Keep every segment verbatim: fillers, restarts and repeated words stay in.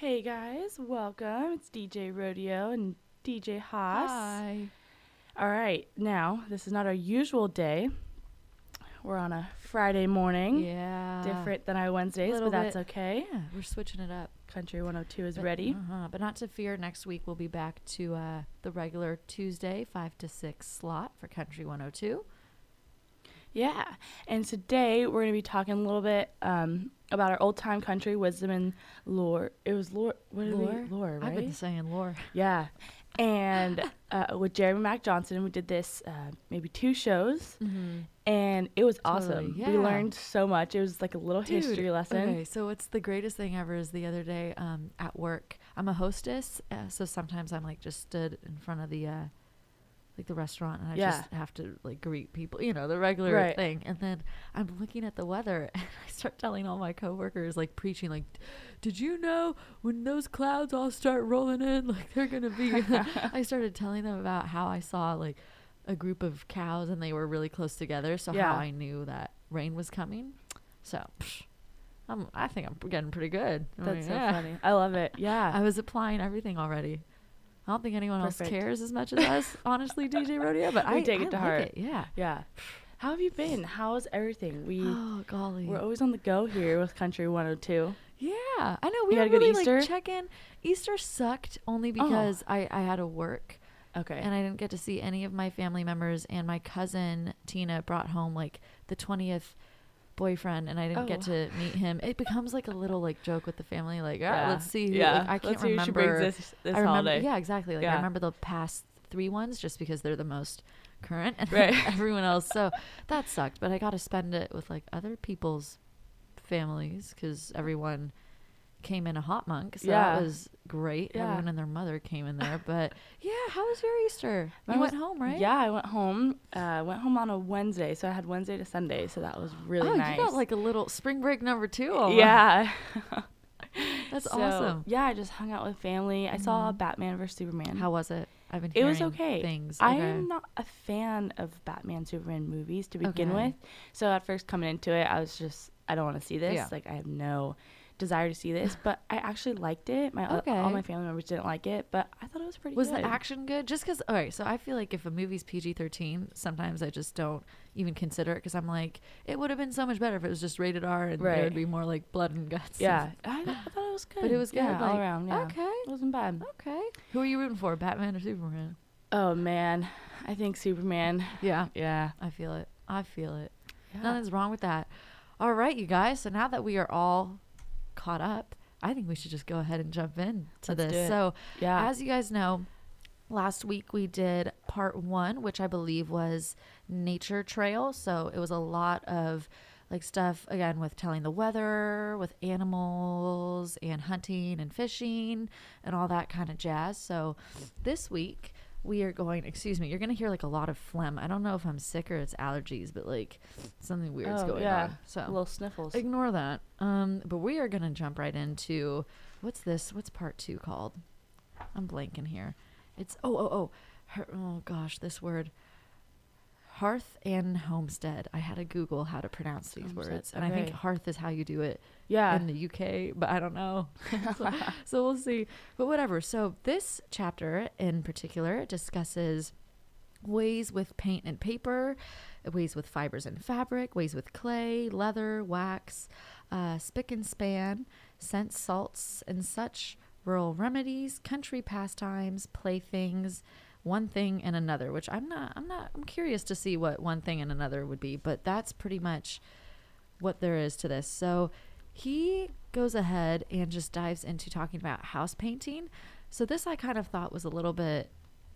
Hey guys, welcome. It's D J Rodeo and D J Haas. Hi. All right, now this is not our usual day. We're on a Friday morning, Yeah. different than our Wednesdays, Little but that's bit. okay. Yeah, we're switching it up. Country one oh two is But- ready. Uh-huh. But not to fear, next week we'll be back to uh, the regular Tuesday five to six slot for Country one oh two. Yeah, and today we're going to be talking a little bit um, about our old time country wisdom and lore. It was lore. What did Lore? we lore? Right? I've been saying lore. Yeah, and uh, with Jeremy Mac Johnson, we did this uh, maybe two shows. Mm-hmm. And it was Totally, awesome. yeah. We learned so much. It was like a little Dude, history lesson. Okay, so it's the greatest thing ever is the other day um, at work. I'm a hostess, uh, so sometimes I'm like just stood in front of the uh, like the restaurant and I Yeah. just have to like greet people, you know, the regular Right. thing. And then I'm looking at the weather and I start telling all my coworkers, like preaching, like, did you know when those clouds all start rolling in, like they're gonna be? I started telling them about how I saw like a group of cows and they were really close together, so Yeah. how I knew that rain was coming. So psh, I'm, I think I'm getting pretty good. I That's mean, so yeah. funny. I love it. Yeah. I was applying everything already. I don't think anyone Perfect. else cares as much as us, honestly, D J Rodeo. But We I take it I to like heart. it, yeah. yeah. How have you been? How's everything? We Oh golly. we're always on the go here with Country one oh two. Yeah, I know. We You had don't a good really Easter? like check in. Easter sucked only because I I had to work Okay. and I didn't get to see any of my family members. And my cousin Tina brought home like the twentieth boyfriend, and I didn't get Oh. to meet him. It becomes like a little like joke with the family, like, ah, yeah. let's see. Who, Yeah. like, I can't Let's see who she remember. brings this this I remember, holiday. yeah, exactly. Like Yeah. I remember the past three ones just because they're the most current, and Right. everyone else. So that sucked. But I got to spend it with like other people's families because everyone came in a hot monk. So Yeah. that was great. Yeah. Everyone and their mother came in there. But yeah, how was your Easter? Mine You was- went home, right? Yeah, I went home. Uh, went home on a Wednesday, so I had Wednesday to Sunday, so that was really oh, nice. you got like a little spring break number two. almost. yeah. That's So, awesome. Yeah, I just hung out with family. I saw Mhm. Batman versus Superman. How was it? I've been It was hearing okay. things. I Okay. am not a fan of Batman Superman movies to begin Okay. with. So at first coming into it, I was just, I don't want to see this. Yeah. Like I have no desire to see this, but I actually liked it. My uh, Okay. all my family members didn't like it, but I thought it was pretty Was good. the action good? Just because, all right, so I feel like if a movie's P G thirteen, sometimes I just don't even consider it because I'm like, it would have been so much better if it was just rated R and Right. it would be more like blood and guts. Yeah, I, I thought it was good. But it was good, yeah, all like, around. Yeah, Okay. it wasn't bad. Okay. Who are you rooting for, Batman or Superman? Oh man, I think Superman. Yeah. Yeah, I feel it. I feel it. yeah. Nothing's wrong with that. All right, you guys. So now that we are all caught up, I think we should just go ahead and jump in to Let's do this. it. So, yeah. as you guys know, last week we did part one, which I believe was nature trail. So it was a lot of like stuff again with telling the weather, with animals and hunting and fishing and all that kind of jazz. So this week we are going, excuse me, you're going to hear like a lot of phlegm. I don't know if I'm sick or it's allergies, but like something weird's Oh, going yeah. on. So little sniffles. ignore that. Um, but we are gonna jump right into what's this? What's part two called? I'm blanking here. It's oh oh oh, her, oh gosh, this word. Hearth and homestead. I had to Google how to pronounce these Homestead, words, and I think okay. hearth is how you do it yeah. in the U K, but I don't know. so, so we'll see. But whatever. So this chapter in particular discusses ways with paint and paper, ways with fibers and fabric, ways with clay, leather, wax, uh, spick and span, scent salts and such, rural remedies, country pastimes, playthings, one thing and another, which I'm not, I'm not, I'm curious to see what one thing and another would be, but that's pretty much what there is to this. So he goes ahead and just dives into talking about house painting. So this I kind of thought was a little bit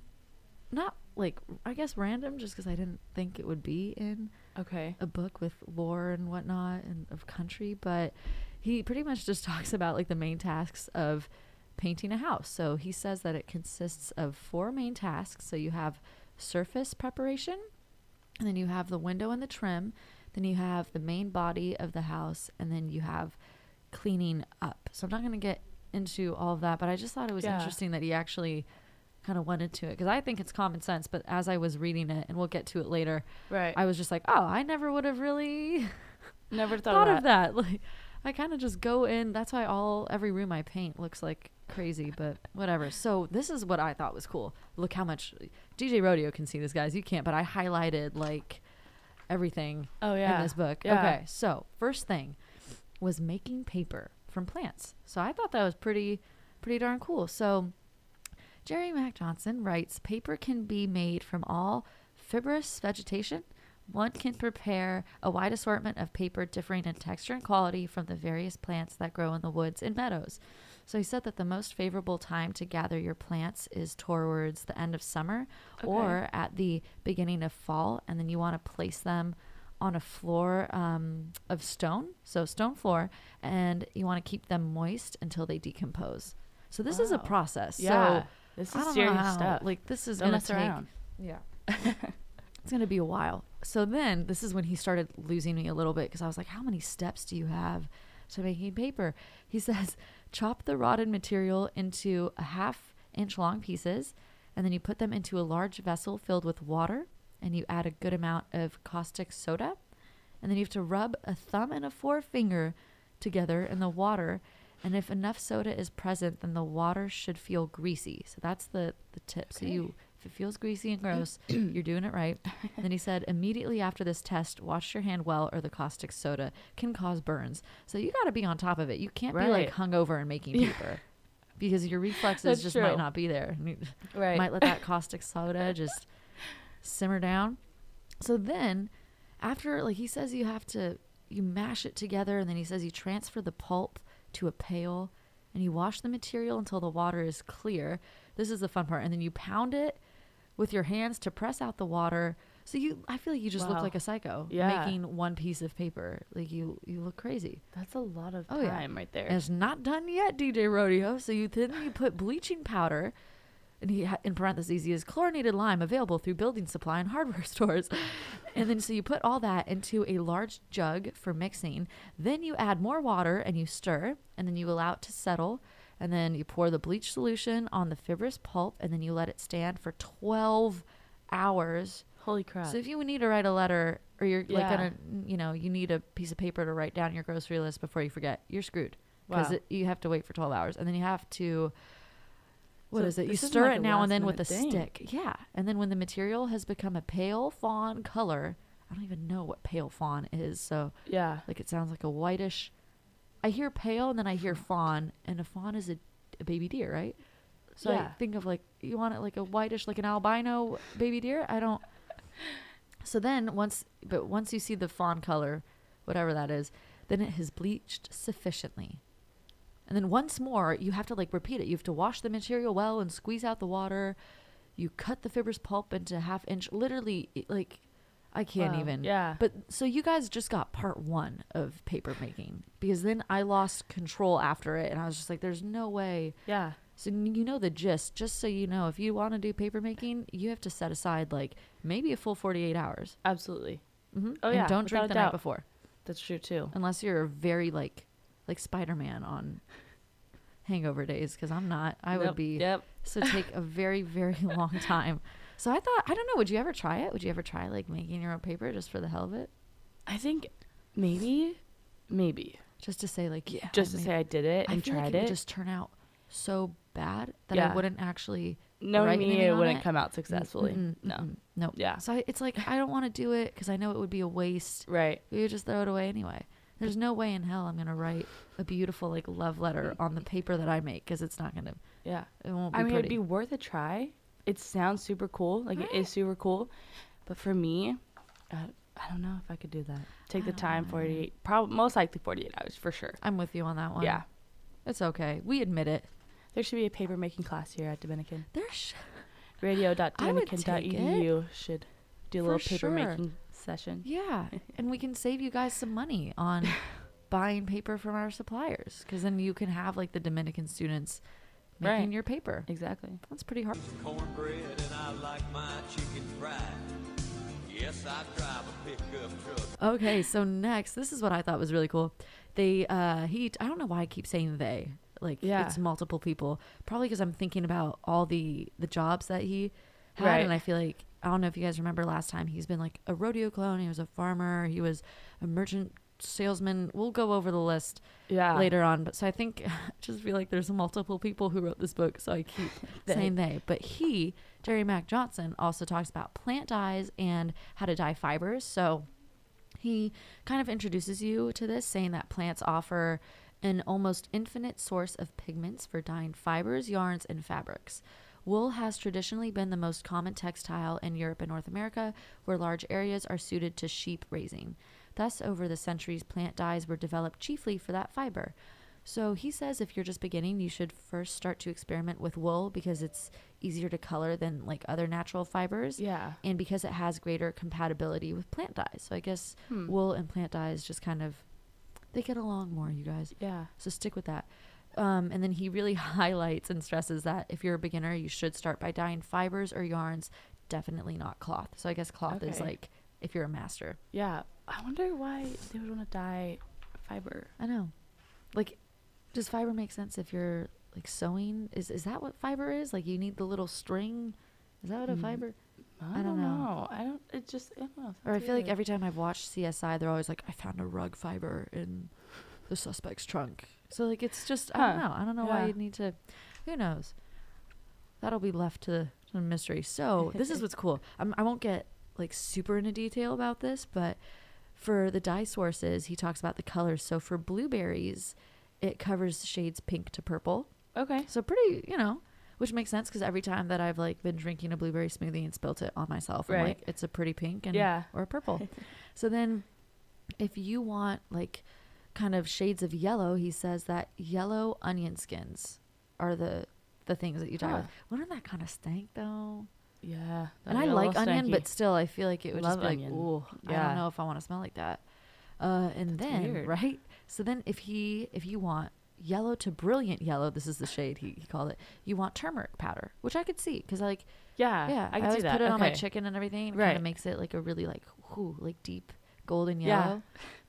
not like, I guess random, just because I didn't think it would be in Okay. a book with lore and whatnot and of country, but he pretty much just talks about like the main tasks of painting a house. So he says that it consists of four main tasks. So you have surface preparation, and then you have the window and the trim, then you have the main body of the house, and then you have cleaning up. So I'm not going to get into all of that, but I just thought it was Yeah. interesting that he actually kind of went into it, because I think it's common sense, but as I was reading it, and we'll get to it later, Right. I was just like, oh, I never would have really Never thought, thought of of that. Like, I kind of just go in. That's why all every room I paint looks like crazy, but whatever. So this is what I thought was cool. Look how much D J Rodeo can see this, guys. You can't, but I highlighted like everything Oh yeah. in this book. Yeah. Okay, so first thing was making paper from plants. So I thought that was pretty, pretty darn cool. So Jerry Mack Johnson writes, paper can be made from all fibrous vegetation. One can prepare a wide assortment of paper differing in texture and quality from the various plants that grow in the woods and meadows. So he said that the most favorable time to gather your plants is towards the end of summer Okay. or at the beginning of fall, and then you want to place them on a floor um, of stone, so stone floor, and you want to keep them moist until they decompose. So this is a Wow. process. Yeah. So This I is don't know serious how, stuff. like this is Don't gonna mess take, around. yeah. It's going to be a while. So then this is when he started losing me a little bit because I was like, how many steps do you have to making paper? He says, chop the rotted material into a half inch long pieces, and then you put them into a large vessel filled with water, and you add a good amount of caustic soda. And then you have to rub a thumb and a forefinger together in the water. And if enough soda is present, then the water should feel greasy. So that's the, the tip. So Okay. you, if it feels greasy and gross, you're doing it right. And then he said, immediately after this test, wash your hand well or the caustic soda can cause burns. So you got to be on top of it. You can't be like Right. hungover and making Yeah. paper because your reflexes That's just true. might not be there. And you Right. might let that caustic soda just simmer down. So then after, like he says, you have to, you mash it together, and then he says you transfer the pulp to a pail and you wash the material until the water is clear. This is the fun part. And then you pound it with your hands to press out the water. So you, I feel like you just look Wow. like a psycho Yeah. making one piece of paper. Like you, you look crazy. That's a lot of Oh, yeah. time right there. And it's not done yet, D J Rodeo. So you then you put bleaching powder, and he ha- in parentheses he is chlorinated lime available through building supply and hardware stores. And then so you put all that into a large jug for mixing. Then you add more water and you stir, and then you allow it to settle. And then you pour the bleach solution on the fibrous pulp, and then you let it stand for twelve hours. Holy crap. So if you need to write a letter, or you're like Yeah. gonna, you know, you need a piece of paper to write down your grocery list before you forget, you're screwed because Wow. you have to wait for twelve hours, and then you have to. What So is it? You this isn't stir like it a now and then with a last minute thing. stick. Yeah, and then when the material has become a pale fawn color, I don't even know what pale fawn is. So yeah. like it sounds like a whitish. I hear pale and then I hear fawn, and a fawn is a, a baby deer, right? So I Yeah. think of like, you want it like a whitish, like an albino baby deer. I don't. So then once, but once you see the fawn color, whatever that is, then it has bleached sufficiently. And then once more, you have to like repeat it. You have to wash the material well and squeeze out the water. You cut the fibrous pulp into half inch. Literally, it- like, I can't Wow. even. Yeah. But so you guys just got part one of paper making, because then I lost control after it, and I was just like, "There's no way." Yeah. So n- you know the gist. Just so you know, if you want to do paper making, you have to set aside like maybe a full forty-eight hours. Absolutely. Mm-hmm. Oh, and yeah, don't without drink a the doubt. night before, That's true too. unless you're very like like Spider-Man on hangover days, because I'm not. I would Yep. be. Yep. So take a very very long time. So I thought, I don't know. Would you ever try it? Would you ever try like making your own paper just for the hell of it? I think maybe, maybe Just to say like, yeah. just I to made say I did it I and feel tried like it it. would just turn out so bad that Yeah. I wouldn't actually Knowing write me, anything it on wouldn't it. come out successfully. Mm-mm, No. mm-mm, no. Yeah. So I, it's like I don't want to do it because I know it would be a waste. Right. We would just throw it away anyway. There's no way in hell I'm gonna write a beautiful like love letter on the paper that I make, because it's not gonna. Yeah. It won't be I mean, pretty. it'd be worth a try. It sounds super cool. Like it Right. is super cool. But for me, uh, I don't know if I could do that. Take I the don't time, know. forty-eight, probably most likely forty-eight hours for sure. I'm with you on that one. Yeah. It's okay. We admit it. There should be a paper making class here at Dominican. There's radio dot I would dominican dot e d u should do a For little paper sure. making session. yeah, and we can save you guys some money on buying paper from our suppliers, because then you can have like the Dominican students making Right. your paper. Exactly. That's pretty hard. Cornbread and I like my chicken fried. Yes, I drive a pickup truck. Okay, so next, this is what I thought was really cool. They, uh, he, I don't know why I keep saying they, like Yeah. it's multiple people. Probably because I'm thinking about all the the jobs that he had, Right. and I feel like, I don't know if you guys remember last time, he's been like a rodeo clown. He was a farmer. He was a merchant salesman. We'll go over the list Yeah. later on. But so I think, I just feel like there's multiple people who wrote this book. So I keep They. saying they. But he, Jerry Mack Johnson, also talks about plant dyes and how to dye fibers. So he kind of introduces you to this, saying that plants offer an almost infinite source of pigments for dyeing fibers, yarns, and fabrics. Wool has traditionally been the most common textile in Europe and North America, where large areas are suited to sheep raising. Thus, over the centuries, plant dyes were developed chiefly for that fiber. So he says if you're just beginning, you should first start to experiment with wool because it's easier to color than like other natural fibers. Yeah. And because it has greater compatibility with plant dyes. So I guess Hmm. wool and plant dyes just kind of, they get along more, you guys. Yeah. So stick with that. Um, and then he really highlights and stresses that if you're a beginner, you should start by dyeing fibers or yarns, definitely not cloth. So I guess cloth is Okay. like if you're a master. Yeah. I wonder why they would want to dye fiber. I know. Like, does fiber make sense if you're like sewing? Is is that what fiber is? Like you need the little string? Is that what a Mm, fiber? I, I don't don't know. know. I don't. It just. I don't know. Or I sounds feel like weird. every time I've watched C S I, they're always like, I found a rug fiber in the suspect's trunk. So like it's just I don't Huh. know. I don't know Yeah. why you'd need to. Who knows? That'll be left to the mystery. So this is what's cool. I'm, I won't get like super into detail about this, but for the dye sources, he talks about the colors. So for blueberries, it covers shades pink to purple. Okay. So pretty, you know, which makes sense because every time that I've like been drinking a blueberry smoothie and spilt it on myself, I'm Right. like, it's a pretty pink and Yeah. or purple. So then if you want like kind of shades of yellow, he says that yellow onion skins are the the things that you dye Huh. with. Wouldn't that kind of stink though? Yeah. And that'd I be a like little onion, stanky. but still I feel like it would Love just be onion. like, ooh, I Yeah. don't know if I want to smell like that. Uh, and That's then, weird. right? So then if he if you want yellow to brilliant yellow, this is the shade he, he called it, you want turmeric powder, which I could see because like, Yeah. yeah, I I, can always see that. put it on my Okay. chicken and everything. It kind Right. of makes it like a really like, whoo, like deep golden Yeah. yellow.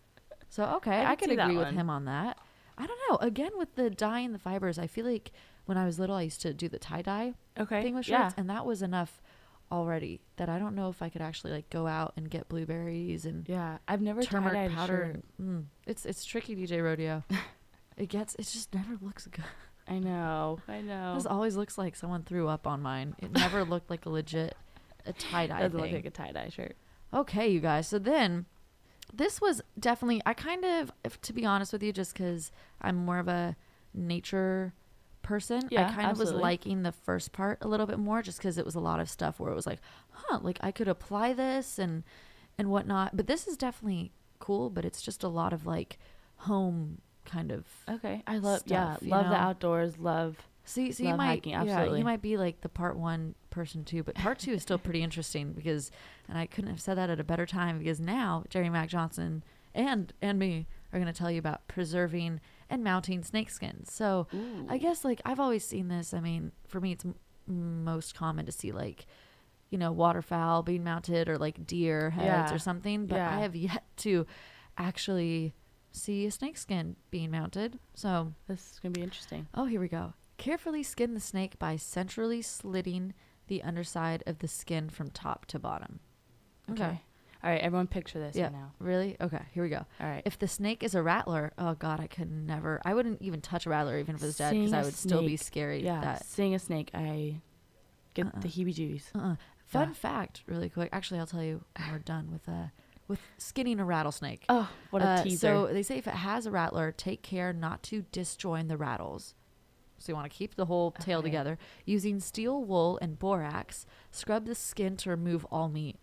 So, okay, I I, can could see that agree with one. him on that. I don't know. Again, with the dyeing the fibers, I feel like when I was little, I used to do the tie-dye Okay. thing with yeah. shirts, and that was enough already that I don't know if I could actually like go out and get blueberries and Yeah. I've never turmeric tie-dyed a powder. shirt. And, mm, it's it's tricky, D J Rodeo. it gets it just never looks good. I know. I know. This always looks like someone threw up on mine. It never looked like a legit a tie dye Doesn't thing. look like a tie-dye shirt. Okay, you guys. So then, this was definitely. I kind of, if, to be honest with you, just because I'm more of a nature person, Yeah, I kind of was absolutely. liking the first part a little bit more, just because it was a lot of stuff where it was like, huh, like I could apply this and and whatnot. But this is definitely cool. But it's just a lot of like home kind of. Okay. I love. yeah. stuff, you Love the know? outdoors. Love. See, so you Love might, hiking, yeah, absolutely. you might be like the part one person too, but part two is still pretty interesting because, and I couldn't have said that at a better time because now Jerry Mack Johnson and and me are going to tell you about preserving and mounting snake skins. So Ooh. I guess like I've always seen this. I mean, for me, it's m- most common to see like, you know, waterfowl being mounted or like deer heads Yeah. or something, but Yeah. I have yet to actually see a snake skin being mounted. So This is gonna be interesting. oh, here we go. Carefully skin the snake by centrally slitting the underside of the skin from top to bottom. Okay. All right. Everyone, picture this Yeah. right now. Really? Okay, here we go. All right. If the snake is a rattler, oh God, I could never. I wouldn't even touch a rattler even if it was dead because Seeing I a would still be snake, scary. yeah. That. Seeing a snake, I get Uh-uh. the heebie-jeebies. Uh-uh. Fun Yeah. fact, really quick. Actually, I'll tell you when we're done with uh with skinning a rattlesnake. Oh, what a Uh, teaser! So they say if it has a rattler, take care not to disjoin the rattles. So you want to keep the whole tail Okay. together. Using steel wool and borax, scrub the skin to remove all meat.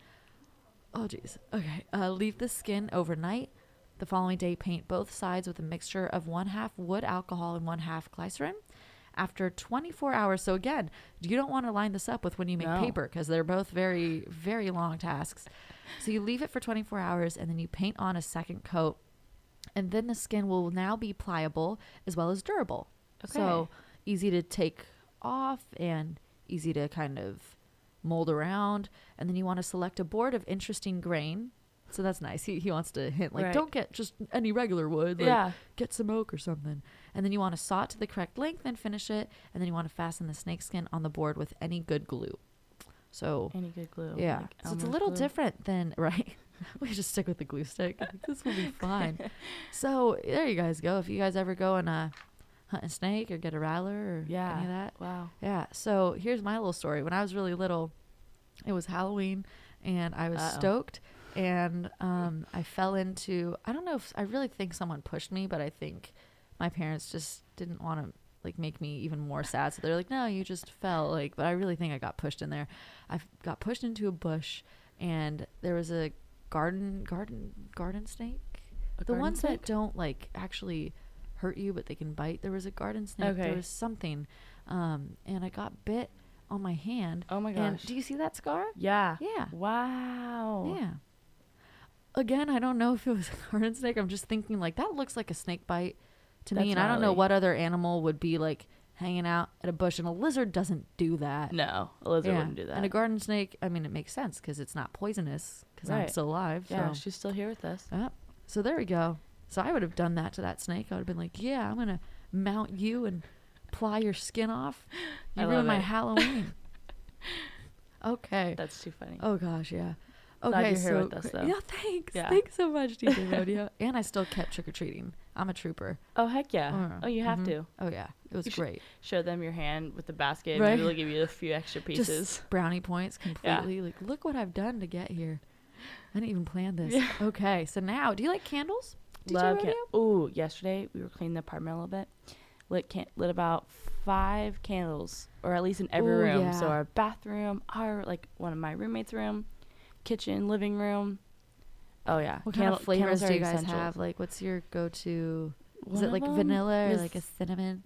Oh, geez. Okay. Uh, leave the skin overnight. The following day, paint both sides with a mixture of one half wood alcohol and one half glycerin. After twenty-four hours, so again, you don't want to line this up with when you make No. paper because they're both very, very long tasks. So you leave it for twenty-four hours and then you paint on a second coat. And then the skin will now be pliable as well as durable. So Okay. easy to take off and easy to kind of mold around. And then you want to select a board of interesting grain. So that's nice. He, he wants to hint like, Right. don't get just any regular wood. Like, yeah. get some oak or something. And then you want to saw it to the correct length and finish it. And then you want to fasten the snake skin on the board with any good glue. So Any good glue. yeah, like so it's a Elmer's little glue. different than right. we just stick with the glue stick. Like, this will be fine. So there you guys go. If you guys ever go and uh, hunt a snake or get a rattler or Yeah. any of that. Wow. Yeah. So here's my little story. When I was really little, it was Halloween and I was Uh-oh. stoked and um, I fell into, I don't know if, I really think someone pushed me, but I think my parents just didn't want to like make me even more sad. So they're like, no, you just fell. Like, but I really think I got pushed in there. I f- got pushed into a bush and there was a garden, garden, garden snake. A The garden ones snake? that don't like actually hurt you, but they can bite. There was a garden snake. Okay. There was something. Um, and I got bit on my hand. Oh my And gosh. do you see that scar? Yeah. Yeah. Wow. Yeah. Again, I don't know if it was a garden snake. I'm just thinking like that looks like a snake bite to me. That's And I don't know gnarly. what other animal would be like hanging out at a bush. And a lizard doesn't do that. No, a lizard Yeah. wouldn't do that. And a garden snake, I mean, it makes sense because it's not poisonous because I'm Right. still alive. yeah, So. she's still here with us. Yep. So there we go. So I would have done that to that snake. I would have been like, yeah, I'm going to mount you and ply your skin off. I You love ruined my it. Halloween. Okay. That's too funny. Oh gosh, yeah. Glad Okay, you're here so with us, gr- though. yeah, thanks. Yeah. Thanks so much, D J Rodeo. And I still kept trick or treating. I'm a trooper. Oh, heck yeah. Uh, Oh, you have mhm. to. Oh yeah, it was You should- great. Show them your hand with the basket. Right. Maybe they'll give you a few extra pieces. Just brownie points completely. Like, look what I've done to get here. I didn't even plan this. Yeah. Okay, so now, do you like candles? D J Love Rodeo? can- Ooh, yesterday we were cleaning the apartment a little bit. Lit can- lit about five candles, or at least in every Ooh, room. yeah. So our bathroom, our like one of my roommates' room, kitchen, living room. Oh yeah. What Candle- kind of flavors candles do are you guys essential. have? Like, what's your go-to? Is One it of like them vanilla or is- like a cinnamon?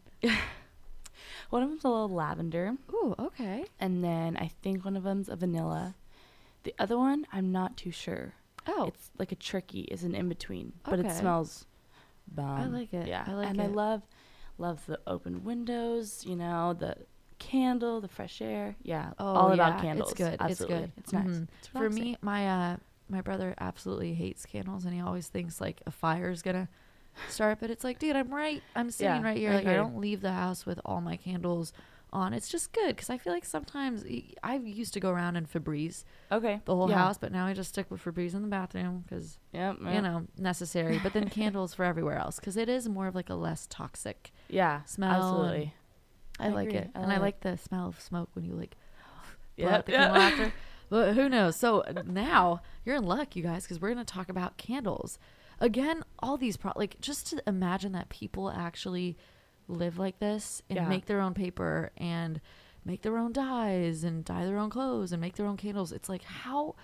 One of them's a little lavender, Ooh, okay. and then I think one of them's a vanilla. The other one, I'm not too sure. Oh, It's like a tricky, is an in between, but it Okay. smells bomb. like it. Yeah, I like and I it. love, love the open windows. You know, the candle, the fresh air. Yeah, oh, all yeah, about candles. It's good. Absolutely. It's good. It's nice. Mhm. It's For relaxing. me, my uh, my brother absolutely hates candles, and he always thinks like a fire is gonna start. But it's like, dude, I'm right. I'm sitting Yeah, right here. I Like, I agree. don't leave the house with all my candles on. It's just good because I feel like sometimes y- I used to go around in Febreze okay, the whole yeah. house, but now I just stick with Febreze in the bathroom because Yep, you yep. know necessary. But then candles for everywhere else because it is more of like a less toxic Yeah, smell. absolutely. I, I like agree. it, I and I love it. like the smell of smoke when you like blow Yeah, out the candle after. But who knows? So uh, now you're in luck, you guys, because we're going to talk about candles. Again, all these, pro- like, just to imagine that people actually live like this and Yeah. make their own paper and make their own dyes and dye their own clothes and make their own candles. It's like, how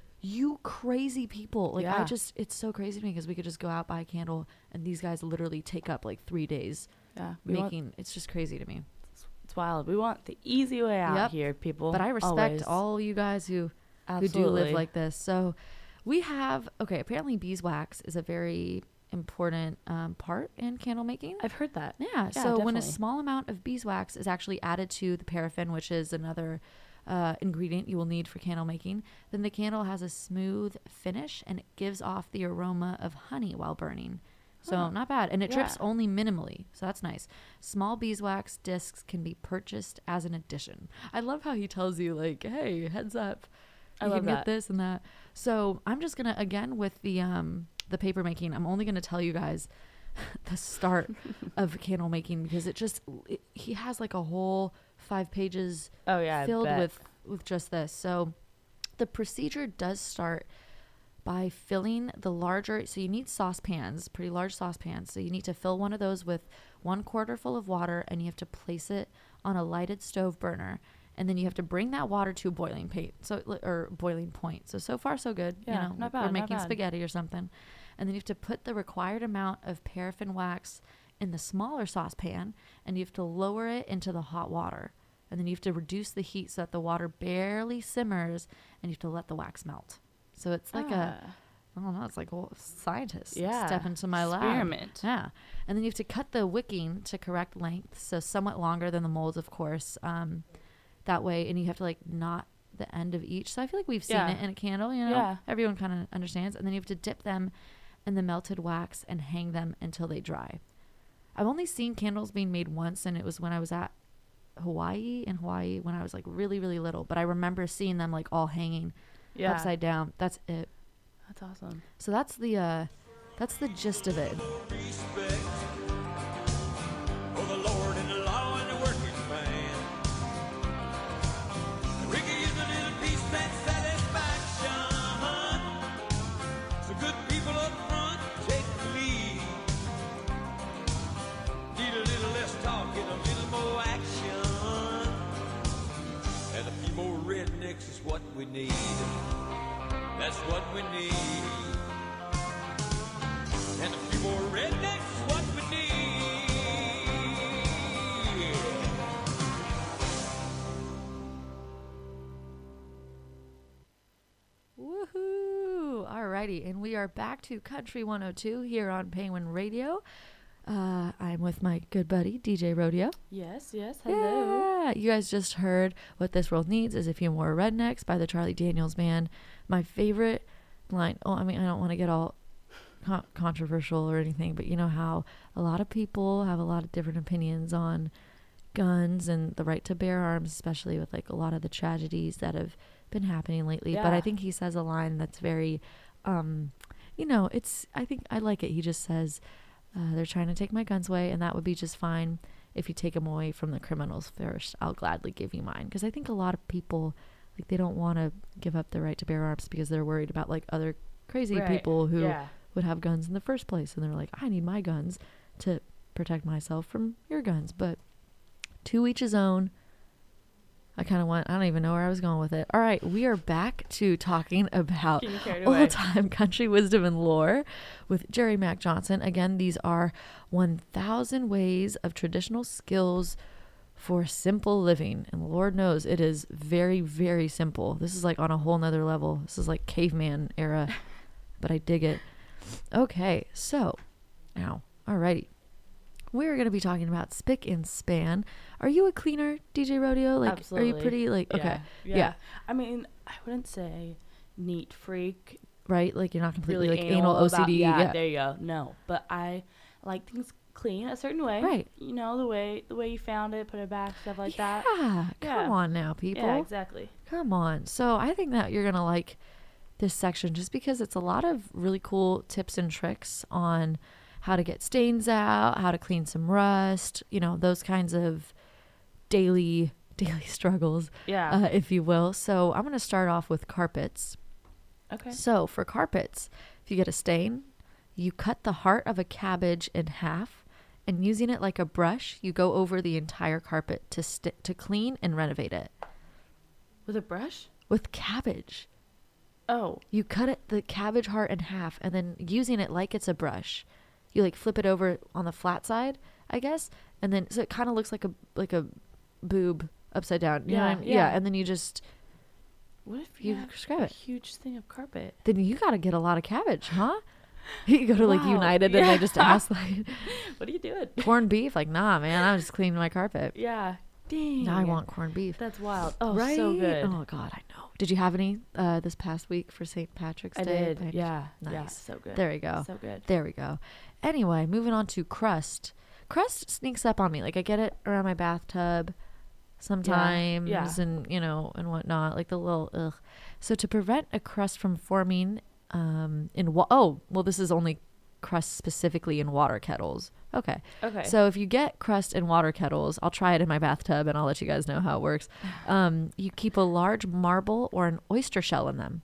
you crazy people. Like, I Yeah. just, it's so crazy to me because we could just go out, buy a candle, and these guys literally take up like three days Yeah, we want, making, it's just crazy to me. it's wild. We want the easy way out Yep. here, people. But I respect Always. all you guys who Absolutely. who do live like this. So we have, okay, apparently beeswax is a very important um, part in candle making. I've heard that. Yeah. so when a definitely. small amount of beeswax is actually added to the paraffin, which is another uh, ingredient you will need for candle making, then the candle has a smooth finish and it gives off the aroma of honey while burning. So Huh. not bad. And it drips Yeah. only minimally. So that's nice. Small beeswax discs can be purchased as an addition. I love how he tells you like, hey, heads up. I You love can that. get this and that. So I'm just gonna again with the um the paper making, I'm only gonna tell you guys the start of candle making because it just it, he has like a whole five pages Oh yeah, I filled bet. with with just this. So the procedure does start by filling the larger, so you need saucepans, pretty large saucepans. So you need to fill one of those with one quarter full of water and you have to place it on a lighted stove burner. And then you have to bring that water to a boiling point. So, or boiling point. So, so far so good. Yeah, you know, not we're bad, not making bad. spaghetti or something. And then you have to put the required amount of paraffin wax in the smaller saucepan and you have to lower it into the hot water. And then you have to reduce the heat so that the water barely simmers and you have to let the wax melt. So it's like a, Ah, I don't know, it's like a scientist yeah. step into my lab. Experiment. Yeah. And then you have to cut the wicking to correct length. So somewhat longer than the molds, of course. Um, that way. And you have to like knot the end of each. So I feel like we've seen Yeah. it in a candle, you know, Yeah. everyone kind of understands. And then you have to dip them in the melted wax and hang them until they dry. I've only seen candles being made once. And it was when I was at Hawaii in Hawaii when I was like really, really little. But I remember seeing them like all hanging Yeah. upside down. That's it. That's awesome. So that's the uh, that's the gist of it. Respect for the Lord and the law and the working man. Ricky is a little peace and satisfaction. So good people up front take the lead. Need a little less talk and a little more action. And a few more rednecks is what we need. That's what we need. And a few more rednecks is what we need. Woohoo! Alrighty, and we are back to Country one oh two here on Penguin Radio. Uh, I'm with my good buddy, D J Rodeo. Yes, yes. Hello. Yeah, you guys just heard What This World Needs Is a Few More Rednecks by the Charlie Daniels Band. My favorite line, oh, I mean, I don't want to get all con- controversial or anything, but you know how a lot of people have a lot of different opinions on guns and the right to bear arms, especially with like a lot of the tragedies that have been happening lately. But I Yeah. think he says a line that's very, um, you know, it's, I think I like it. He just says, uh, they're trying to take my guns away, and that would be just fine. If you take them away from the criminals first, I'll gladly give you mine. Because I think a lot of people, like, they don't want to give up their right to bear arms because they're worried about, like, other crazy Right. people who Yeah. would have guns in the first place. And they're like, I need my guns to protect myself from your guns. But to each his own. I kind of went, I don't even know where I was going with it. All right, we are back to talking about Getting carried away. old-time country wisdom and lore with Jerry Mack Johnson. Again, these are one thousand ways of traditional skills for simple living. And Lord knows it is very, very simple. This is like on a whole nother level. This is like caveman era, but I dig it. Okay, so, now, alrighty. We're going to be talking about spick and span. Are you a cleaner, D J Rodeo? Like, Absolutely. are you pretty, like, Yeah. okay, Yeah. yeah. I mean, I wouldn't say neat freak. right? Like, you're not completely, Really like, anal, O C D. About, yeah, yeah. there you go. No, but I like things clean a certain way. Right. You know, the way the way you found it, put it back, stuff like that. Yeah, come Yeah. on now, people. Yeah, exactly. Come on. So I think that you're going to like this section just because it's a lot of really cool tips and tricks on how to get stains out, how to clean some rust, you know, those kinds of daily daily struggles, Yeah. uh, if you will. So I'm going to start off with carpets. okay. So for carpets, if you get a stain, you cut the heart of a cabbage in half, and using it like a brush, you go over the entire carpet to st- to clean and renovate it. With a brush? With cabbage. Oh. You cut it the cabbage heart in half, and then using it like it's a brush, you like flip it over on the flat side, I guess, and then so it kind of looks like a like a boob upside down. You know Yeah, what I mean? yeah. yeah. And then you just What if You you have scrub a it. huge thing of carpet? then you got to get a lot of cabbage, huh? You go to like Wow, United and yeah. they just ask like What are you doing? corned beef. Like, nah, man, I'm just cleaning my carpet. Yeah. Dang. Now I want corned beef. That's wild. Oh, right? so good. Oh God, I know. Did you have any uh, this past week for Saint Patrick's I Day? did. Like, Yeah. Yeah. Nice. So good. There we go. So good. There we go. Anyway, moving on to crust. Crust sneaks up on me. Like I get it around my bathtub sometimes yeah. and, you know, and whatnot. Like the little, ugh. So to prevent a crust from forming um, in, wa- oh, well, this is only crust specifically in water kettles. Okay. Okay. So if you get crust in water kettles, I'll try it in my bathtub and I'll let you guys know how it works. Um, you keep a large marble or an oyster shell in them.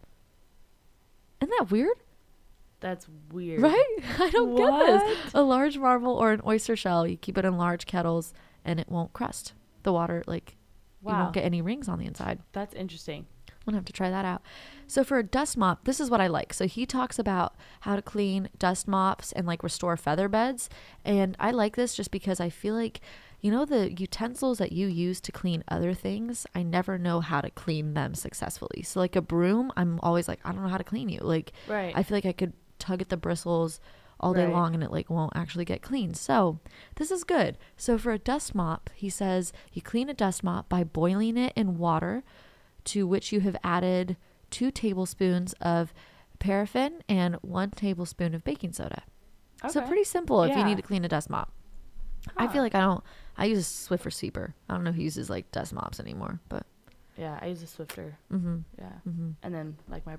Isn't that weird? That's weird. Right? I don't get What? this. A large marble or an oyster shell, you keep it in large kettles and it won't crust. The water, like, you Wow. won't get any rings on the inside. That's interesting. I'm gonna have to try that out. So for a dust mop, this is what I like. So he talks about how to clean dust mops and like restore feather beds. And I like this just because I feel like, you know, the utensils that you use to clean other things, I never know how to clean them successfully. So like a broom, I'm always like, I don't know how to clean you. Like, Right. I feel like I could tug at the bristles all day Right. long and it like won't actually get clean. So this is good. So for a dust mop, he says you clean a dust mop by boiling it in water, to which you have added two tablespoons of paraffin and one tablespoon of baking soda. So Okay. pretty simple if you Yeah. need to clean a dust mop. I Huh. feel like I don't, I use a Swiffer sweeper. I don't know who uses like dust mops anymore, but Yeah, I use a Swifter. mm-hmm, Yeah. mm-hmm. And then like my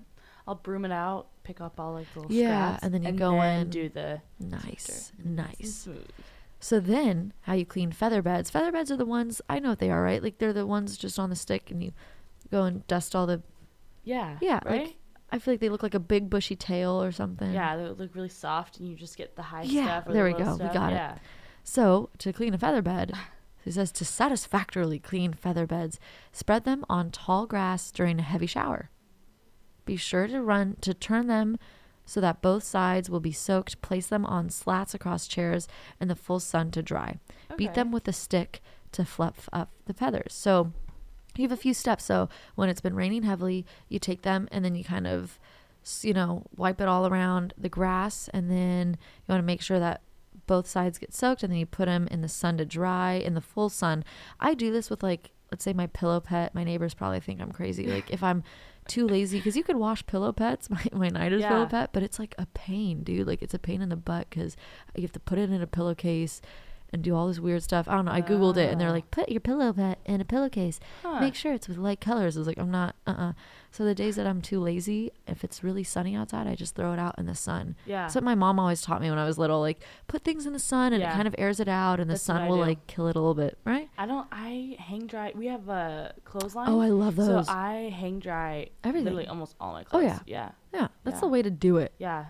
I'll broom it out, pick up all like the little Yeah, scraps, and then you and go then in. do the Nice, sifter. Nice and nice. smooth. So then, how you clean feather beds? Feather beds are the ones, I know what they are, right? Like they're the ones just on the stick, and you go and dust all the. Yeah. Yeah, Right. like I feel like they look like a big bushy tail or something. Yeah, they look really soft, and you just get the high Yeah, stuff. Or there the we low go. We Stuff. got it. yeah. So, to clean a feather bed, it says to satisfactorily clean feather beds, spread them on tall grass during a heavy shower. Be sure to run to turn them so that both sides will be soaked. Place them on slats across chairs in the full sun to dry. Beat Okay. them with a stick to fluff up the feathers. So, you have a few steps. So, when it's been raining heavily, you take them and then you kind of, s- you know, wipe it all around the grass, and then you want to make sure that both sides get soaked, and then you put them in the sun to dry in the full sun. I do this with, like, let's say my pillow pet. My neighbors probably think I'm crazy. Like if I'm too lazy, because you could wash pillow pets, my, my neighbor's Yeah. pillow pet, but it's like a pain, dude. Like it's a pain in the butt because you have to put it in a pillowcase and do all this weird stuff. I don't know. I Googled it and they're Ah. like, put your pillow pet in a pillowcase. Huh. Make sure it's with light colors. I was like, I'm not, uh-uh. So the days that I'm too lazy, if it's really sunny outside, I just throw it out in the sun. Yeah. That's what my mom always taught me when I was little. Like, put things in the sun and Yeah. it kind of airs it out, and the That's what sun I will do. like kill it a little bit, right? I don't. I hang dry. We have a clothesline. Oh, I love So those. I hang dry Everything. literally almost all my Oh, clothes. yeah. Yeah. Yeah, that's Yeah. the way to do it. Yeah.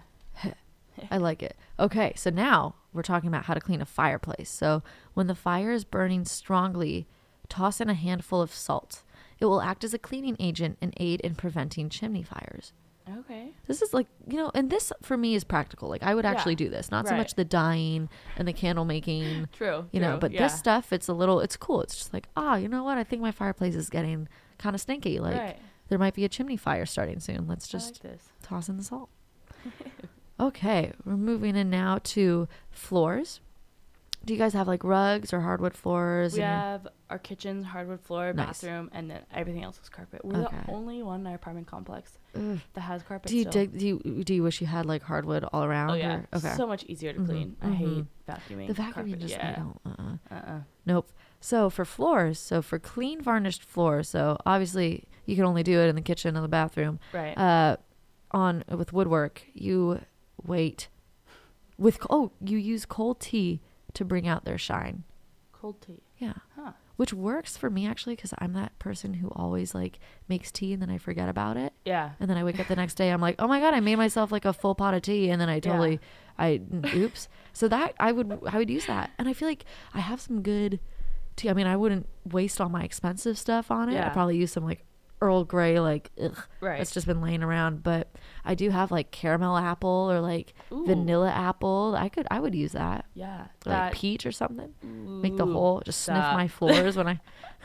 I like it. Okay, so now we're talking about how to clean a fireplace. So when the fire is burning strongly, toss in a handful of salt. It will act as a cleaning agent and aid in preventing chimney fires. Okay. This is like, you know, and this for me is practical. Like I would actually Yeah, do this, not so right. much the dyeing and the candle making, True. you know, true, but yeah. this stuff, it's a little, it's cool. It's just like, ah, you know what? I think my fireplace is getting kind of stinky. Like right. there might be a chimney fire starting soon. Let's just I like this. toss in the salt. Okay, we're moving in now to floors. Do you guys have like rugs or hardwood floors? We in your- have our kitchen, hardwood floor, Nice. bathroom, and then everything else is carpet. We're Okay. the only one in our apartment complex Ugh. that has carpet. Do you still. dig? Do you do you wish you had like hardwood all around? Oh yeah. or- okay. So much easier to Mhm, clean. I mhm. hate vacuuming. The vacuuming carpet. just I yeah. don't. Uh-uh. Uh-uh. Nope. So for floors, so for clean varnished floors, so obviously you can only do it in the kitchen and the bathroom. Right. Uh, on with woodwork, you wait with oh you use cold tea to bring out their shine. Cold tea. Yeah. Huh. Which works for me actually because I'm that person who always like makes tea and then I forget about it. Yeah. And then I wake up the next day, I'm like, oh my God, I made myself like a full pot of tea. And then I totally, I, oops. So that I would, I would use that. And I feel like I have some good tea. I mean, I wouldn't waste all my expensive stuff on it. Yeah. I'd probably use some like Earl Grey, like, ugh, Right. that's just been laying around. But I do have like caramel apple or like Ooh. vanilla apple. I could, I would use that. Yeah. Or like peach or something. Make the Ooh, whole, just sniff stop. my floors when I.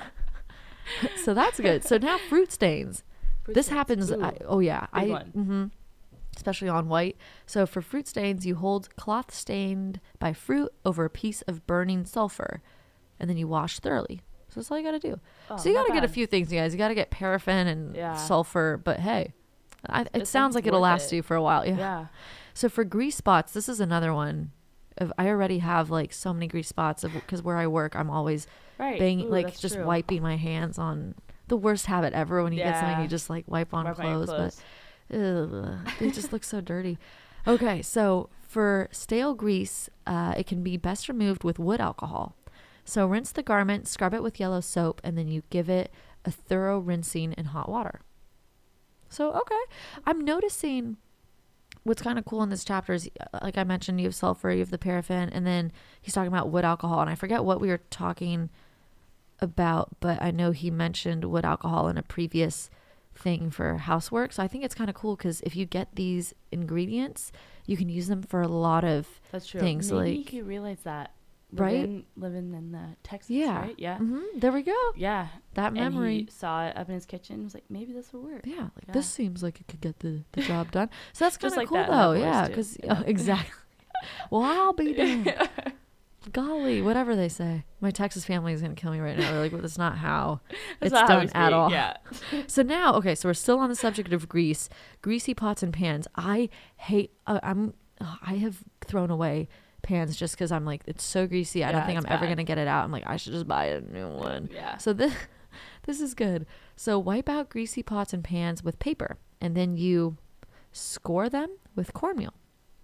So that's good. So now fruit stains. Fruit This stains. happens. Ooh. I, oh yeah, Big I one. hmm especially on white. So for fruit stains, you hold cloth stained by fruit over a piece of burning sulfur, and then you wash thoroughly. So that's all you got to do. Oh, so you got not to get a bad. few things, you guys. You got to get paraffin and Yeah. sulfur. But hey, I, it It sounds sounds like it'll worth last it. you for a while. Yeah. Yeah. So for grease spots, this is another one. Of, I already have like so many grease spots because where I work, I'm always Right. bang Ooh, like that's just true. wiping my hands on the worst habit ever. When you get something, Yeah. you just like wipe on Wipe on your clothes, but ugh, it just looks so dirty. Okay, so for stale grease, uh, it can be best removed with wood alcohol. So rinse the garment, scrub it with yellow soap, and then you give it a thorough rinsing in hot water. So okay, I'm noticing. What's kind of cool in this chapter is, uh, like I mentioned, you have sulfur, you have the paraffin, and then he's talking about wood alcohol. And I forget what we were talking about, but I know he mentioned wood alcohol in a previous thing for housework. So I think it's kind of cool because if you get these ingredients, you can use them for a lot of That's true. things. Maybe like, he realized that. Right? Living, living in the Texas, yeah, right? Yeah. hmm there we go. Yeah. That memory. And he saw it up in his kitchen and was like, maybe this will work. Yeah, like Yeah. this seems like it could get the, the job done. So that's kind Just of like cool that in that though. voice, Yeah, too. because Yeah. exactly. Well, I'll be damned. Golly, whatever they say. My Texas family is gonna kill me right now. They're like, well, that's not how That's it's not how done we at speak, all. Yeah. So now, okay, so we're still on the subject of grease, greasy pots and pans. I hate. Uh, I'm. Uh, I have thrown away pans just because I'm like, it's so greasy. I don't Yeah, think I'm it's ever bad. gonna get it out. I'm like, I should just buy a new one. Yeah. So this, this is good. So wipe out greasy pots and pans with paper, and then you score them with cornmeal.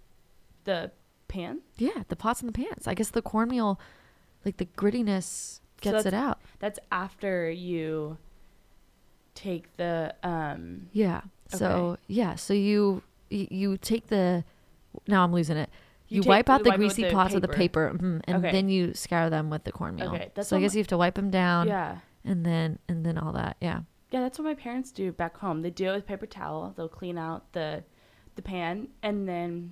The pan? Yeah, the pots and the pans. I guess the cornmeal, like the grittiness gets So it out. That's after you take the um Yeah. So Okay. yeah, so you y- you take the now I'm losing it. You You, take- wipe out you the wipe it with greasy the pots with the paper. paper, mhm, and Okay. then you scour them with the cornmeal. Okay, that's so I what guess my- you have to wipe them down, yeah. and then and then all that. Yeah. Yeah, that's what my parents do back home. They do it with paper towel. They'll clean out the the pan and then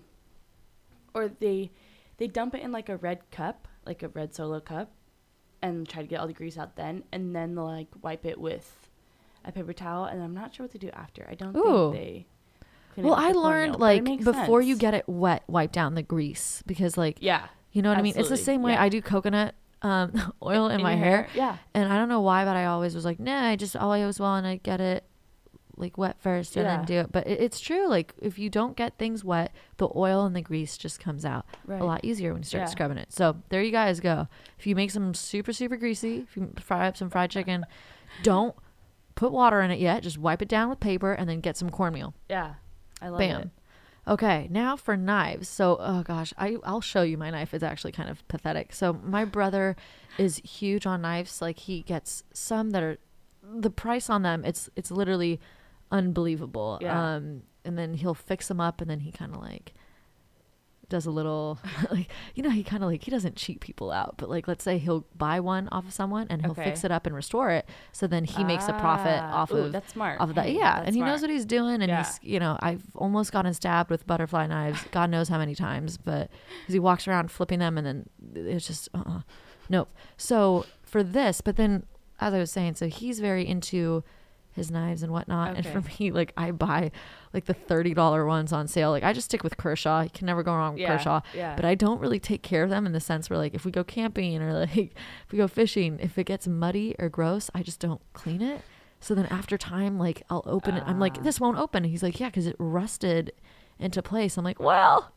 or they they dump it in like a red cup, like a red Solo cup, and try to get all the grease out then, and then they'll like wipe it with a paper towel, and I'm not sure what they do after. I don't Ooh. think they clean it Well, with I the learned cornmeal, but it like makes before you sense. get it wet, wipe down the grease because like Yeah. you know what I mean. It's the absolutely, same way yeah. I do coconut um, oil in, In my your hair. Yeah. And I don't know why, but I always was like, nah, I just always want to get it like wet first and Yeah. then do it. But it, it's true. Like if you don't get things wet, the oil and the grease just comes out Right. a lot easier when you start Yeah. scrubbing it. So there you guys go. If you make some super, super greasy, if you fry up some fried chicken, don't put water in it yet. Just wipe it down with paper and then get some cornmeal. Yeah. I love Bam. it. Okay, now for knives. So, oh gosh, I, I'll show you my knife. It's actually kind of pathetic. So my brother is huge on knives. Like he gets some that are, the price on them, it's it's literally unbelievable. Yeah. Um, and then he'll fix them up and then he kind of like does a little, like, you know, he kind of like, he doesn't cheat people out. But like, let's say he'll buy one off of someone and he'll Okay. fix it up and restore it. So then he makes a profit Ah, off ooh, of that's smart. off of that. Hey, Yeah. that's And he knows smart. what he's doing. And Yeah. he's, you know, I've almost gotten stabbed with butterfly knives. God knows how many times, but because he walks around flipping them and then it's just, uh-uh. Nope. So for this, but then as I was saying, so he's very into his knives and whatnot. And for Okay. me, like I buy like the thirty dollar ones on sale. Like I just stick with Kershaw. You can never go wrong with Yeah, Kershaw. yeah. But I don't really take care of them in the sense where like if we go camping or like if we go fishing, if it gets muddy or gross, I just don't clean it. So then after time, like I'll open it. I'm like, Ah. this won't open. And he's like, yeah, because it rusted into place. I'm like, well,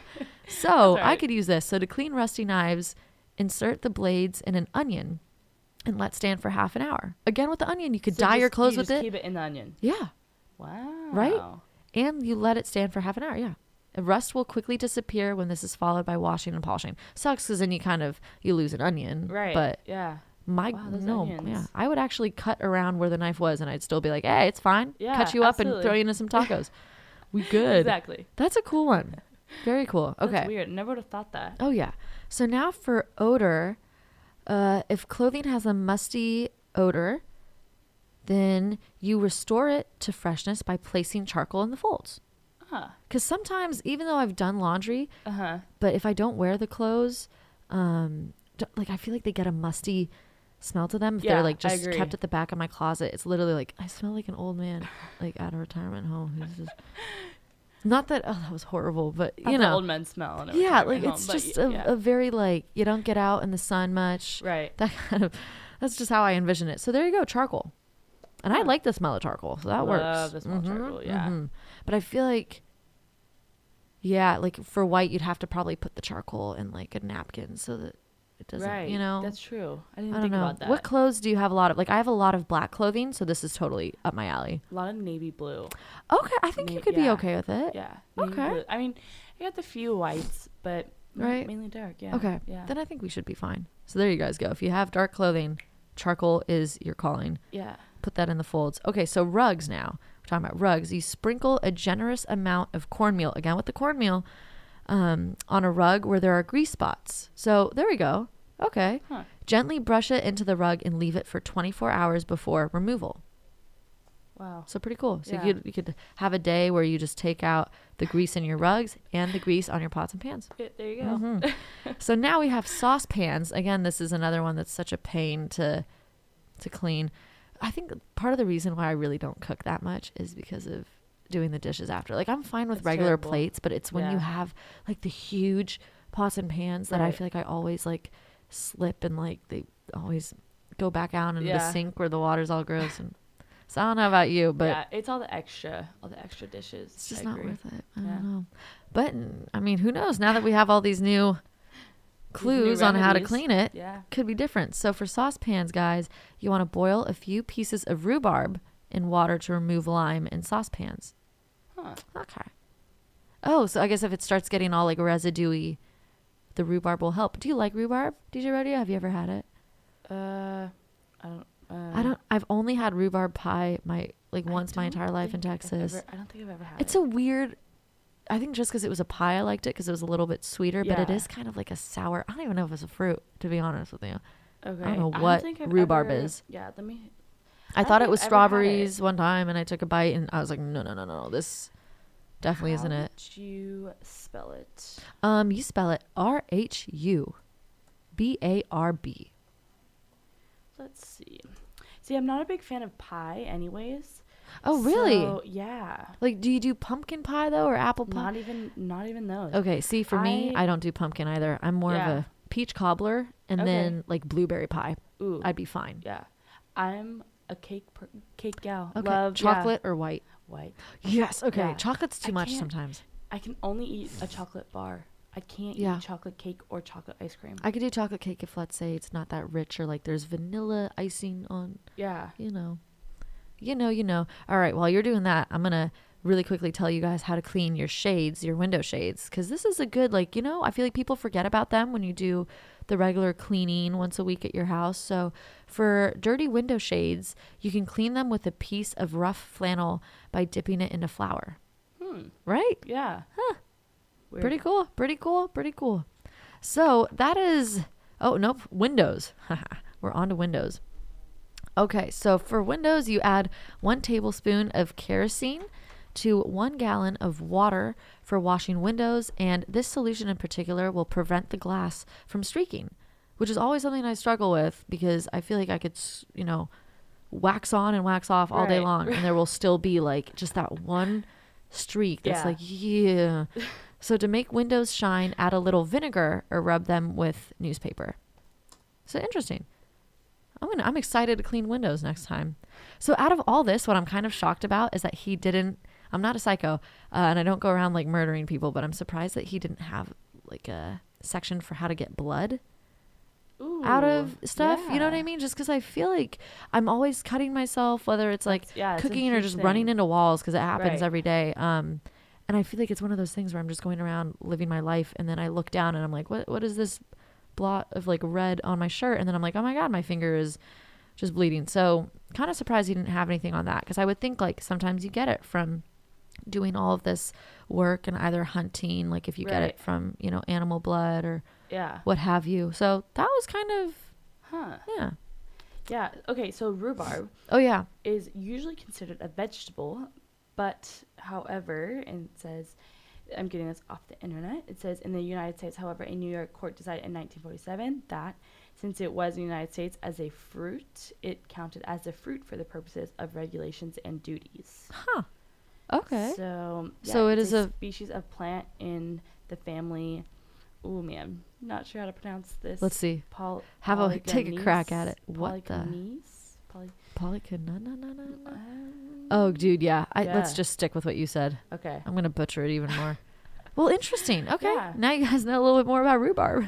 so I right. could use this. So to clean rusty knives, insert the blades in an onion and let stand for half an hour. Again, with the onion, you could So dye your just- clothes you with just it. Keep it in the onion. Yeah. Wow. And you let it stand for half an hour. Yeah. The rust will quickly disappear when this is followed by washing and polishing. Sucks because then you kind of, you lose an onion. Right. But yeah. my, Wow, those no, onions. yeah. I would actually cut around where the knife was and I'd still be like, hey, it's fine. Yeah, Cut you up and absolutely. throw you into some tacos. We good. Exactly. That's a cool one. Very cool. Okay. That's weird. Never would have thought that. Oh yeah. So now for odor, uh, if clothing has a musty odor, then you restore it to freshness by placing charcoal in the folds. Huh. Because sometimes, even though I've done laundry, Uh huh. but if I don't wear the clothes, um, d- like I feel like they get a musty smell to them. If Yeah, they're like I just agree. kept at the back of my closet, it's literally like I smell like an old man, like at a retirement home. Who's just, not that oh that was horrible, but Not you the know, old men smell. in a yeah, retirement like home, it's but just y- a, yeah. a very like you don't get out in the sun much. right. That kind of that's just how I envision it. So there you go, charcoal. And I Huh. like the smell of charcoal, so that works. Love the smell of charcoal, yeah. mhm. But I feel like, yeah, like for white, you'd have to probably put the charcoal in like a napkin so that it doesn't, Right. you know. That's true. I didn't I don't think know. about that. What clothes do you have a lot of? Like I have a lot of black clothing, so this is totally up my alley. a lot of navy blue. Okay, I think you Navy- could be yeah. okay with it. Yeah. Navy Okay. blue. I mean, I got the few whites, but m- Right. mainly dark. Yeah. Okay. Yeah. Then I think we should be fine. So there you guys go. If you have dark clothing, charcoal is your calling. yeah. Put that in the folds. Okay, so rugs now. We're talking about rugs. You sprinkle a generous amount of cornmeal, again with the cornmeal, um, on a rug where there are grease spots. So there we go. Okay. Huh. Gently brush it into the rug and leave it for twenty-four hours before removal. Wow. So pretty cool. So Yeah. you, could, you could have a day where you just take out the grease in your rugs and the grease on your pots and pans. Yeah, there you go. Mhm. So now we have saucepans. Again, this is another one that's such a pain to to clean. I think part of the reason why I really don't cook that much is because of doing the dishes after. Like I'm fine with It's regular terrible. plates, but it's when you Yeah. have like the huge pots and pans that I Right. feel like I always like slip and like they always go back out into the Yeah. sink where the water's all gross. And so I don't know about you, but yeah, it's all the extra, all the extra dishes. it's just I not agree. worth it. I Yeah. don't know. But I mean, who knows? Now that we have all these new clues on how to remedies. clean it, Yeah. could be different. So for saucepans, guys, you want to boil a few pieces of rhubarb in water to remove lime in saucepans. Huh. Okay. Oh, so I guess if it starts getting all like residuey, the rhubarb will help. Do you like rhubarb, D J Rodeo? Have you ever had it? Uh, I don't. Uh, I don't. I've only had rhubarb pie my like I once my don't entire life in think I've Texas. ever- I don't think I've ever had It's it. a weird. I think just because it was a pie, I liked it because it was a little bit sweeter. But it Yeah. is kind of like a sour. I don't even know if it's a fruit, to be honest with you. Okay. I don't know don't what think I've rhubarb ever- is. Yeah, let me. I, I don't thought it think was I've ever had it. strawberries one time, and I took a bite, and I was like, no, no, no, no, no, this definitely How isn't it. would you spell it? Um, you spell it R H U B A R B. Let's see. See, I'm not a big fan of pie, anyways. Oh, really? So, yeah. Like, do you do pumpkin pie though, or apple pie? Not even, not even those. Okay, see, for me, I- I don't do pumpkin either. I'm more Yeah. of a peach cobbler, and Okay. then like blueberry pie. Ooh. I'd be fine. yeah. I'm a cake per- cake gal. Okay, Love yeah, chocolate or white? white. Yes. Okay, Yeah. chocolate's too I much can't- sometimes. I can only eat a chocolate bar. I can't Yeah. eat chocolate cake or chocolate ice cream. I could do chocolate cake if, let's say, it's not that rich, or like there's vanilla icing on. yeah. You know, you know, you know. All right, while you're doing that, I'm gonna really quickly tell you guys how to clean your shades, your window shades, because this is a good, like, you know, I feel like people forget about them when you do the regular cleaning once a week at your house. So for dirty window shades, you can clean them with a piece of rough flannel by dipping it into flour. Hmm. Right? Yeah. Huh. Weird. Pretty cool. Pretty cool. Pretty cool. So that is, oh, nope, Windows. We're on to Windows. Okay, so for Windows, you add one tablespoon of kerosene to one gallon of water for washing windows, and this solution in particular will prevent the glass from streaking, which is always something I struggle with because I feel like I could, s- you know, wax on and wax off all day Right. long, and there will still be like just that one streak that's Yeah. like, yeah. So to make windows shine, add a little vinegar or rub them with newspaper. So interesting. I'm gonna, I'm excited to clean windows next time. So out of all this, what I'm kind of shocked about is that he didn't. I'm not a psycho, uh, and I don't go around like murdering people, but I'm surprised that he didn't have like a section for how to get blood Ooh, out of stuff. You know what I yeah. mean? Just because I feel like I'm always cutting myself, whether it's like That's- yeah, it's a cooking or huge just thing. running into walls, because it happens Right. every day. Um, and I feel like it's one of those things where I'm just going around living my life, and then I look down and I'm like, what What is this blot of like red on my shirt? And then I'm like, oh my god, my finger is just bleeding. So kind of surprised he didn't have anything on that, because I would think like sometimes you get it from doing all of this work and either hunting, like if you get Right. it from, you know, animal blood or Yeah. what have you. So that was kind of, Huh. yeah. Yeah. Okay. So rhubarb Oh yeah. is usually considered a vegetable, but however, and it says, I'm getting this off the internet. It says in the United States, however, a New York court decided in nineteen forty-seven that since it was in the United States as a fruit, it counted as a fruit for the purposes of regulations and duties. Huh. Okay. So, yeah, So it it's is a- species of plant in the family. Oh man, not sure how to pronounce this. Let's see. Pol- Have a take a crack at it. Polygonese? What the? Polygonese? Poly- Polycon. No, no, no, no, no. um, Oh, dude. Yeah. I, Let's Yeah. just stick with what you said. okay. I'm gonna butcher it even more. Well, interesting. Okay. Yeah. Now you guys know a little bit more about rhubarb.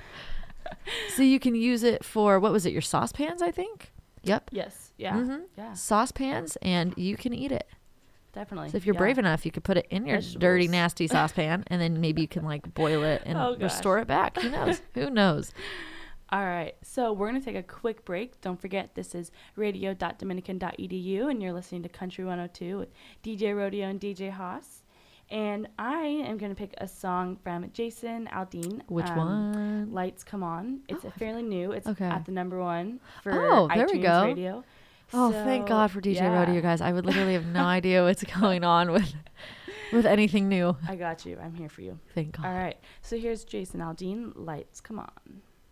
So you can use it for, what was it? Your saucepans, I think. Yep. Yes. Yeah. Mhm. Yeah. Saucepans, and you can eat it. Definitely. So if you're yeah. brave enough, you could put it in your Vegetables. dirty, nasty saucepan, and then maybe you can like boil it and Oh, gosh. restore it back. Who knows? Who knows? All right. So we're going to take a quick break. Don't forget, this is radio dot dominican dot e d u, and you're listening to Country one oh two with D J Rodeo and D J Haas. And I am going to pick a song from Jason Aldean. Which um, one? Lights Come On. It's Oh, a fairly new. It's okay. at the number one for Oh, there iTunes we go. Radio. Oh, thank So, God for D J yeah. Rodeo, guys. I would literally have no idea what's going on with with anything new. I got you. I'm here for you. Thank God. All right. So here's Jason Aldean. Lights Come On.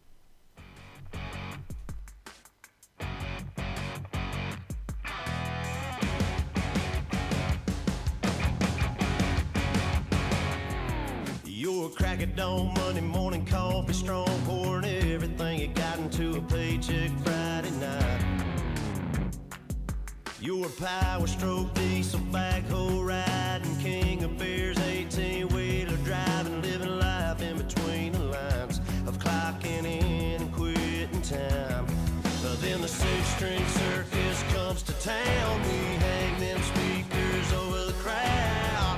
You're a crack at dawn, Monday morning coffee, strong, pouring everything you got into a paycheck Friday night. You're a power stroke, diesel backhoe riding, king of beers, eighteen-wheeler driving, living life in between the lines of clocking in and quitting time. But then the six-string circus comes to town, we hang them speakers over the crowd.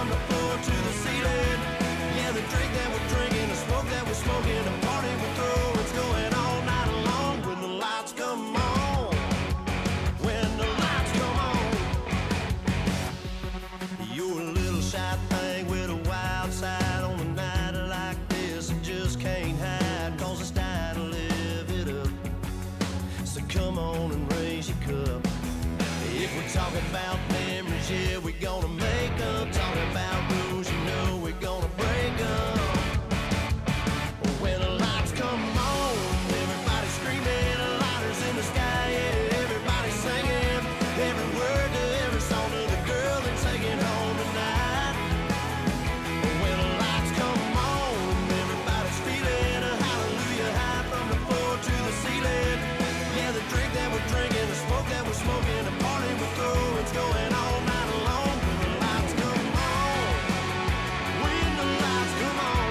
from the floor to the ceiling. Yeah, the drink that we're drinking, the smoke that we're smoking, the party we're throwing, it's going all night long when the lights come on. When the lights come on. You're a little shy thing with a wild side on a night like this and just can't hide, cause it's time to live it up. So come on and raise your cup. If we're talking about memories, yeah, we're gonna make up. Talking about rules, you know we're gonna break up. When the lights come on, everybody screaming, lighters in the sky, yeah, everybody singing every word to every song to the girl they're taking home tonight. When the lights come on, everybody's feeling a hallelujah high from the floor to the ceiling. Yeah, the drink that we're drinking, the smoke that we're smoking, the party we're throwing, it's going all night long. When the lights come on, when the lights come on.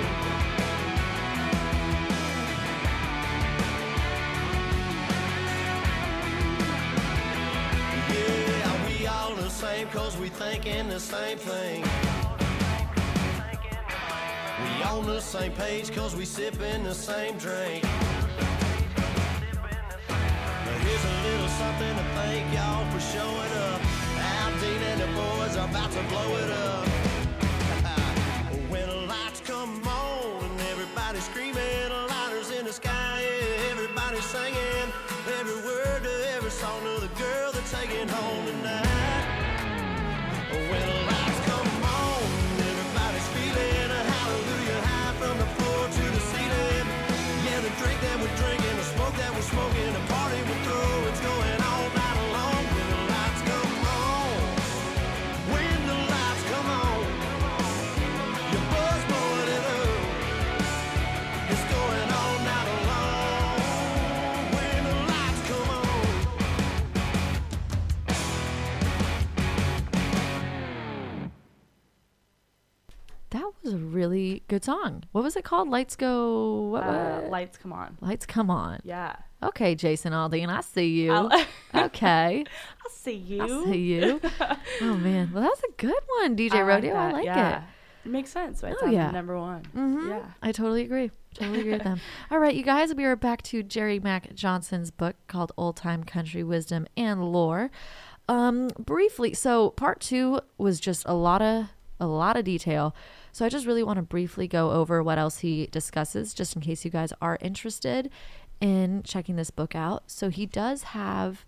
Yeah, we all the same cause we thinking the same thing. We on the same page cause we sipping the same drink. Now here's a little something to thank y'all for showing up. Al Dean and the boys are about to blow it up. When the lights come on and everybody's screaming, lighters in the sky, yeah, everybody's singing every word to every song to the girl they're taking home tonight. When the lights come on, everybody's feeling a hallelujah high from the floor to the ceiling. Yeah, the drink that we're drinking, the smoke that we're smoking, the party we're throwing, it's going all night long. When the lights come on, when the lights come on, your buzz blowing it up, it's going all night long. When the lights come on. That was a really good song. What was it called? Lights Go. What? Uh, what? lights come on. Lights Come On. Yeah. Okay, Jason Aldean, I see you. I'll, Okay, I'll see you. I see you. Oh man, well that's a good one, D J I like Rodeo. I that, like yeah. it. It makes sense. Why it's Oh, on yeah. number one. Mhm. Yeah. I totally agree. Totally agree with them. All right, you guys, we are back to Jerry Mack Johnson's book called Old Time Country Wisdom and Lore. Um, briefly, so part two was just a lot of a lot of detail. So I just really want to briefly go over what else he discusses, just in case you guys are interested in checking this book out. So he does have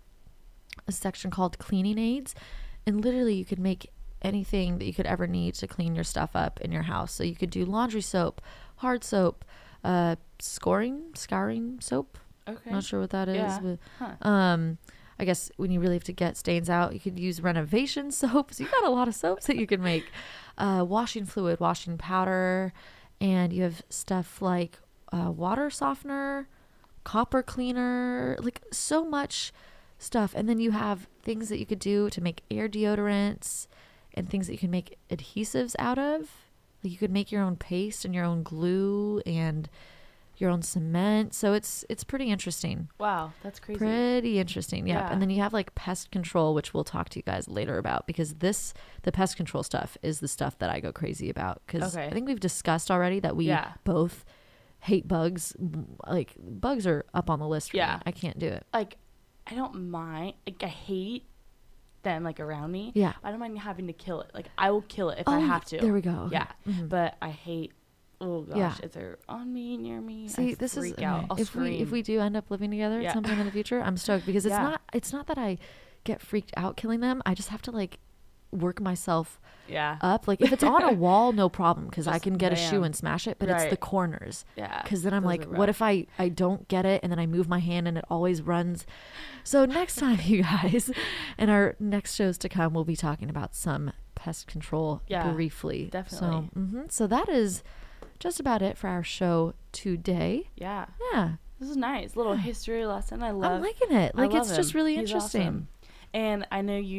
a section called cleaning aids, and literally you could make anything that you could ever need to clean your stuff up in your house. So you could do laundry soap, hard soap, uh, scoring, scouring soap. Okay. Not sure what that is. Yeah. But, Huh. um, I guess when you really have to get stains out, you could use renovation soaps. You got a lot of soaps that you can make. Uh, washing fluid, washing powder, and you have stuff like uh, water softener, copper cleaner, like so much stuff. And then you have things that you could do to make air deodorants and things that you can make adhesives out of. Like you could make your own paste and your own glue and your own cement. So it's it's pretty interesting. Wow, that's crazy. Pretty interesting. Yep. Yeah. And then you have like pest control, which we'll talk to you guys later about, because this, the pest control stuff is the stuff that I go crazy about. Because Okay. I think we've discussed already that we Yeah. both hate bugs. Like bugs are up on the list for Yeah. me. I can't do it. Like, I don't mind. Like, I hate them like around me. Yeah. I don't mind having to kill it. Like, I will kill it if I Oh, have to. there we go. Okay. Yeah. Mhm. But I hate. Oh gosh, Yeah. if they're on me, near me, See, I this freak is out. okay. I'll if scream. we if we do end up living together Yeah. at some point in the future, I'm stoked, because it's Yeah. not it's not that I get freaked out killing them. I just have to like work myself yeah, up. Like if it's on a wall, no problem, because I Just can get a shoe bam. and smash it. But it's the Right. corners, yeah. because then I'm those like, are what rough. if I I don't get it and then I move my hand and it always runs. So next time, you guys, in our next shows to come, we'll be talking about some pest control Yeah, briefly. definitely. So, mhm. so that is just about it for our show today. Yeah, Yeah. this is nice. Little history lesson. I love. I'm liking it. I Like love it's just him. really He's interesting. awesome. And I know you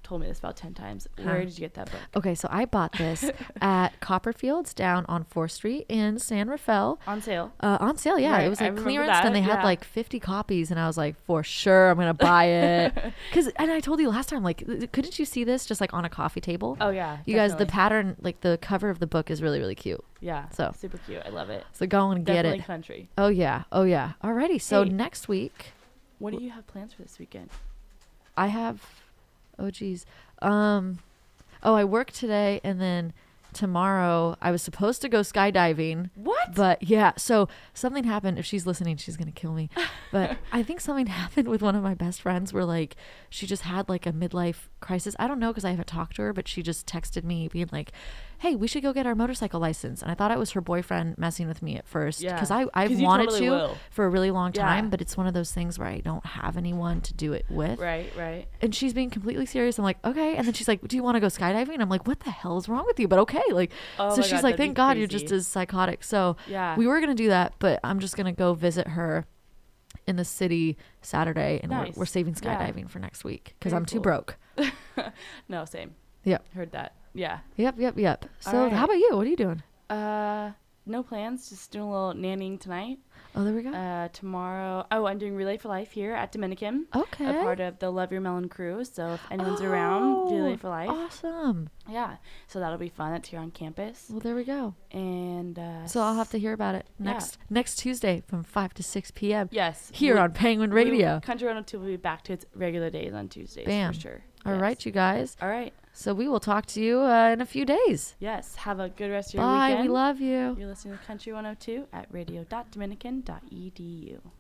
told me this about ten times. Huh. Where did you get that book? Okay, so I bought this at Copperfields down on fourth Street in San Rafael. On sale. Uh, on sale, yeah. Right, It was I like remember clearance, that, and they had yeah. like fifty copies, and I was like, for sure, I'm gonna buy it. Cause, and I told you last time, like, th- couldn't you see this just like on a coffee table? Oh yeah. you guys, the definitely. pattern, like the cover of the book is really, really cute. Yeah. so. super cute. I love it. So go and get Definitely it. country. Oh yeah, oh yeah. Alrighty, so Hey. next week What do you have plans for this weekend? I have, oh geez, um, oh I work today, and then tomorrow I was supposed to go skydiving. What? But yeah, so something happened. If she's listening, she's going to kill me. But I think something happened with one of my best friends where like she just had like a midlife crisis. I don't know because I haven't talked to her, but she just texted me being like, hey, we should go get our motorcycle license. And I thought it was her boyfriend messing with me at first Yeah. because I I've 'Cause you wanted totally to will. for a really long Yeah. time, but it's one of those things where I don't have anyone to do it with. Right, right. And she's being completely serious. I'm like, okay. And then she's like, do you want to go skydiving? And I'm like, what the hell is wrong with you? But okay. Like, Oh so my she's God, like, that'd thank be God you're just crazy. as psychotic. So Yeah. we were going to do that, but I'm just going to go visit her in the city Saturday. And Nice. we're, we're saving Yeah. skydiving for next week because Very I'm too cool. broke. No, same. Yep. Heard that. Yeah. Yep. Yep. Yep. All So right. how about you? What are you doing? Uh, no plans. Just doing a little nannying tonight. Oh, there we go. Uh, tomorrow. Oh, I'm doing Relay for Life here at Dominican. okay. A part of the Love Your Melon crew. So if anyone's around, Relay Oh, for Life. Awesome. Yeah. So that'll be fun. It's here on campus. Well, there we go. And uh, So I'll have to hear about it Yeah. next next Tuesday from five to six p.m. yes here we- on Penguin we- Radio. Country one oh two will be back to its regular days on Tuesdays Bam. for sure. All Yes. right, you guys. All right. So we will talk to you uh, in a few days. Yes. Have a good rest of your Bye. weekend. We love you. You're listening to Country one oh two at radio dot dominican dot e d u.